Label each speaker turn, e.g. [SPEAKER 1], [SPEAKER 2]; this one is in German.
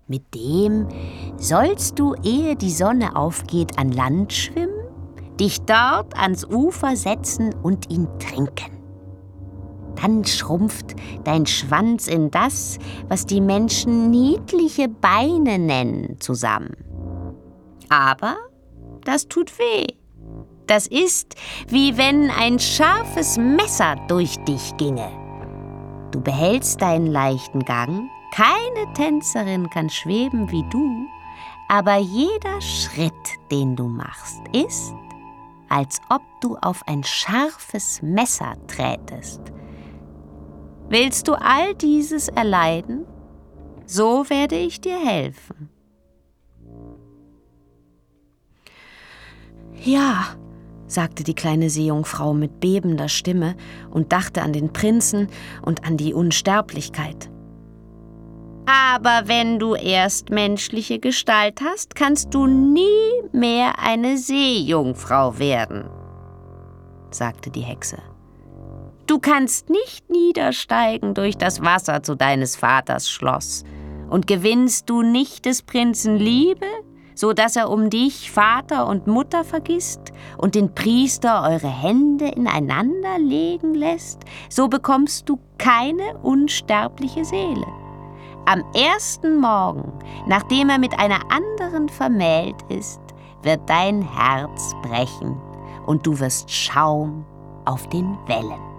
[SPEAKER 1] Mit dem sollst du, ehe die Sonne aufgeht, an Land schwimmen, dich dort ans Ufer setzen und ihn trinken. Dann schrumpft dein Schwanz in das, was die Menschen niedliche Beine nennen, zusammen. Aber das tut weh. Das ist, wie wenn ein scharfes Messer durch dich ginge. Du behältst deinen leichten Gang, keine Tänzerin kann schweben wie du, aber jeder Schritt, den du machst, ist, als ob du auf ein scharfes Messer trätest. Willst du all dieses erleiden? So werde ich dir helfen. Ja, sagte die kleine Seejungfrau mit bebender Stimme und dachte an den Prinzen und an die Unsterblichkeit. Aber wenn du erst menschliche Gestalt hast, kannst du nie mehr eine Seejungfrau werden, sagte die Hexe. Du kannst nicht niedersteigen durch das Wasser zu deines Vaters Schloss. Und gewinnst du nicht des Prinzen Liebe, so dass er um dich Vater und Mutter vergisst und den Priester eure Hände ineinander legen lässt, so bekommst du keine unsterbliche Seele. Am ersten Morgen, nachdem er mit einer anderen vermählt ist, wird dein Herz brechen und du wirst Schaum auf den Wellen.